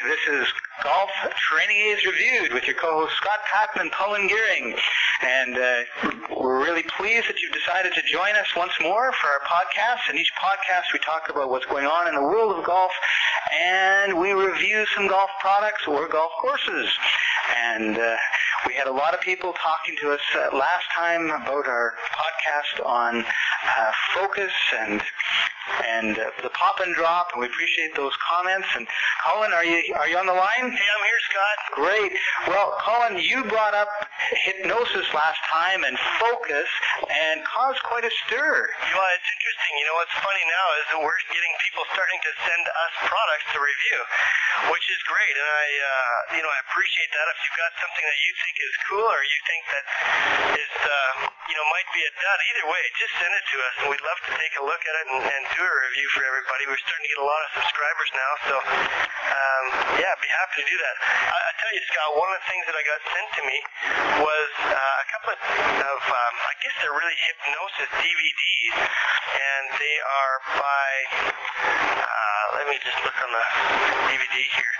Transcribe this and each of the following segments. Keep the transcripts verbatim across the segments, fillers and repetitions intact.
This is Golf Training Aids Reviewed with your co-hosts Scott Patman and Colin Gearing. And uh, we're really pleased that you've decided to join us once more for our podcast. In each podcast, we talk about what's going on in the world of golf, and we review some golf products or golf courses. And uh, we had a lot of people talking to us uh, last time about our podcast on uh, focus and and uh, the pop and drop, and we appreciate those comments. And Colin, are you are you on the line? Hey, I'm here, Scott. Great. Well, Colin, you brought up hypnosis last time and focus, and caused quite a stir. Well, it's interesting. You know, what's funny now is that we're getting people starting to send us products to review, which is great, and I, uh, you know, I appreciate that. If you've got something that you think is cool, or you think that is, uh, you know, might be a dud, either way, just send it to us, and we'd love to take a look at it and, and do a review for everybody. We're starting to get a lot of subscribers now, so um, yeah, I'd be happy to do that. I, I tell you, Scott, one of the things that I got sent to me was uh, a couple of, of um, I guess they're really hypnosis D V Ds, and they are by, uh, let me just look on the D V D here.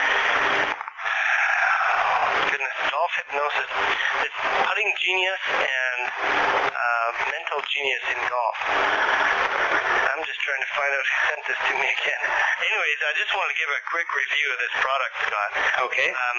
Goodness, golf hypnosis. It's Putting Genius and uh, Mental Genius in Golf. I'm just trying to find out who sent this to me again. Anyways, I just want to give a quick review of this product, Scott. Okay. Um,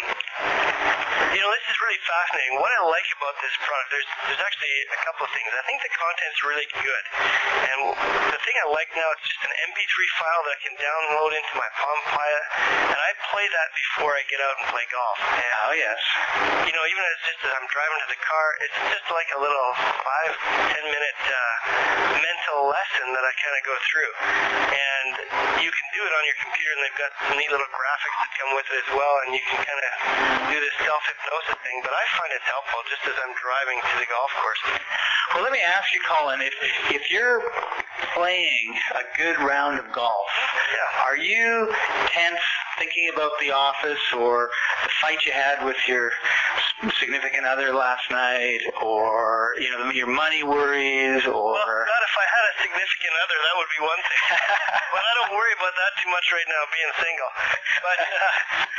you know, this is really fascinating. What I like about this product, there's there's actually a couple of things. I think the content's really good. And the thing I like now, it's just an M P three file that I can download into my Palm Pilot, and I play that before I get out and play golf. And, oh, yes. You know, even as just as I'm driving to the car, it's just like a little five, ten minute uh, mental lesson that I kind of go through. And you can do it on your computer, and they've got some neat little graphics that come with it as well, and you can kind of do this self-hypnosis thing. But I find it helpful just as I'm driving to the golf course. Well, let me ask you, Colin, if, if you're playing a good round of golf, yeah. are you tense thinking about the office or the fight you had with your significant other last night, or, you know, your money worries, or... Well, not if I had a significant other, that would be one thing. But I don't worry about that too much right now, being single. But, uh,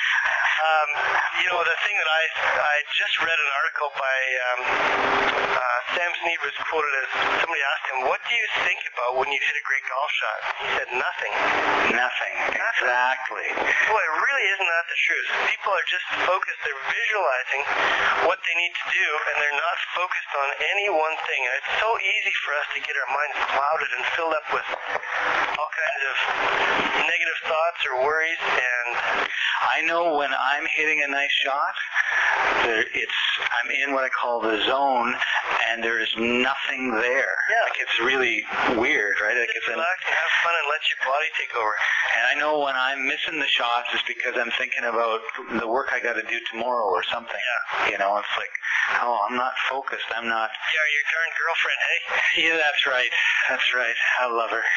um, you know, the thing that I I just read an article by um, uh, Sam Snead was quoted as, somebody asked him, what do you think about when you hit a great golf shot? He said, nothing. Nothing. Exactly. Boy, really isn't that the truth? People are just focused, they're visualizing what they need to do, and they're not focused on any one thing. And it's so easy for us to get our minds clouded and filled up with all kinds of negative thoughts or worries. And I know when I'm hitting a nice shot, there, it's I'm in what I call the zone, and there's nothing there. Yeah. Like, it's really weird, right? Like, just it's relax and have fun and let your body take over. And I know when I'm missing the shots, it's because I'm thinking about the work I got to do tomorrow or something. Yeah. You know, it's like, oh, I'm not focused. I'm not. Yeah, your current girlfriend, hey? Yeah, that's right. That's right. I love her.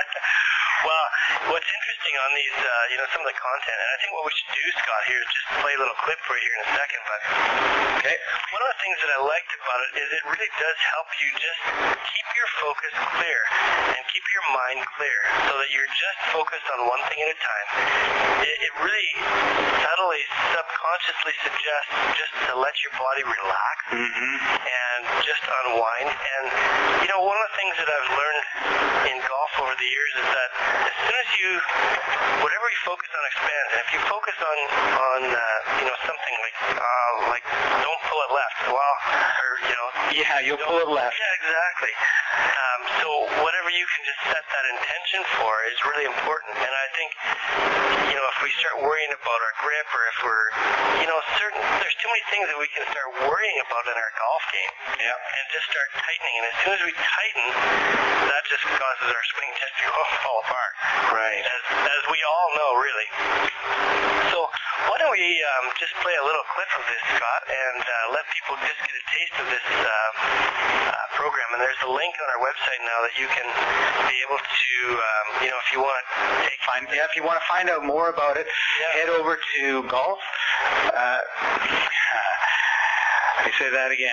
Well, what's interesting on these, uh, you know, some of the content, and I think what we should do, Scott, here is just play a little clip for you here in a second, but okay. One of the things that I liked about it is it really does help you just keep your focus clear and keep your mind clear so that you're just focused on one thing at a time. It, it really subtly, subconsciously suggests just to let your body relax mm-hmm. and just unwind. And, you know, one of the things that I've learned in golf over the years is that as soon as you, whatever you focus on expands. And if you focus on, on uh, you know, something like, uh, like don't pull it left, well, or, you know. Yeah, you'll pull it left. Yeah, exactly. Um, so whatever you can just set that intention for is really important. And I think, you know, if we start worrying about our grip, or if we're, you know, certain, there's too many things that we can start worrying about in our golf game. Yeah. And just start tightening. And as soon as we tighten, that just causes our swing just to fall apart. Right. As, as we all know, really. So why don't we um, just play a little clip of this, Scott, and uh, let people just get a taste of this uh, uh, program. And there's a link on our website now that you can be able to, um, you know, if you want to take... Find, yeah, if you want to find out more about it, yeah. head over to golf. Uh, let me say that again.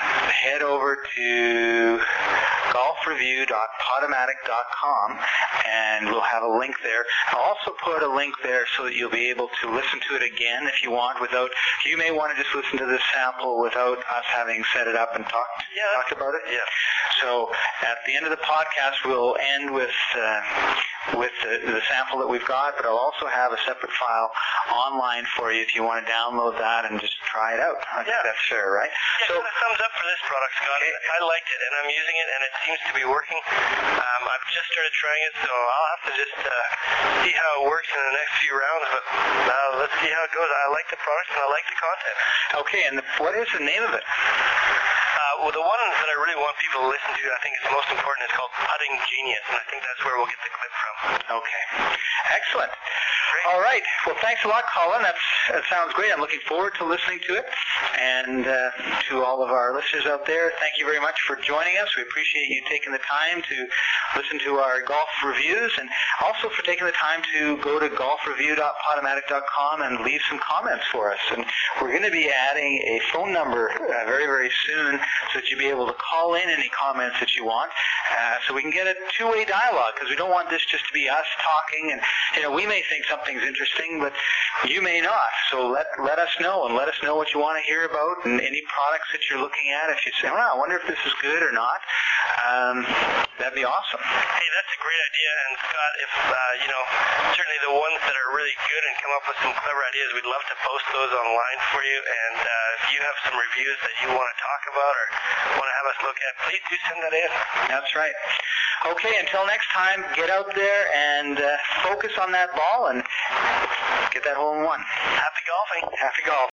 head over to golf review dot podomatic dot com, and we'll have a link there. I'll also put a link there so that you'll be able to listen to it again if you want. Without, you may want to just listen to this sample without us having set it up and talked yeah, talked about it. Yeah. So at the end of the podcast, we'll end with uh, with the, the sample that we've got, but I'll also have a separate file online for you if you want to download that and just try it out. I yeah. think that's fair, right? Yeah, so, got a thumbs up for this product, Scott. Okay. I liked it, and I'm using it, and it seems to be working. Um, I've just started trying it, so I'll have to just uh, see how it works in the next few rounds, but uh, let's see how it goes. I like the product, and I like the content. Okay, and the, what is the name of it? Uh, well, the one that I really want people to listen to, I think is most important, is called Putting Genius, and I think that's where we'll get the clip from. Okay. Excellent. Great. All right. Well, thanks a lot, Colin. That's, that sounds great. I'm looking forward to listening to it. And uh, to all of our listeners out there, thank you very much for joining us. We appreciate you taking the time to listen to our golf reviews, and also for taking the time to go to golf review dot podomatic dot com and leave some comments for us. And we're going to be adding a phone number uh, very, very soon so that you'll be able to call in any comments that you want, uh, so we can get a two-way dialogue, because we don't want this just to be us talking. And, you know, we may think something's interesting, but you may not. So let let us know, and let us know what you want to hear about, and any products that you're looking at. If you say, well, I wonder if this is good or not, um, that'd be awesome. Hey, that's a great idea. And Scott, if, uh, you know, certainly the ones that are really good and come up with some clever ideas, we'd love to post those online for you. And uh, if you have some reviews that you want to talk about or want to have us look at, please do send that in. That's right. Okay, until next time, get out there and uh, focus on that ball and get that hole in one. Happy golfing. Happy golf.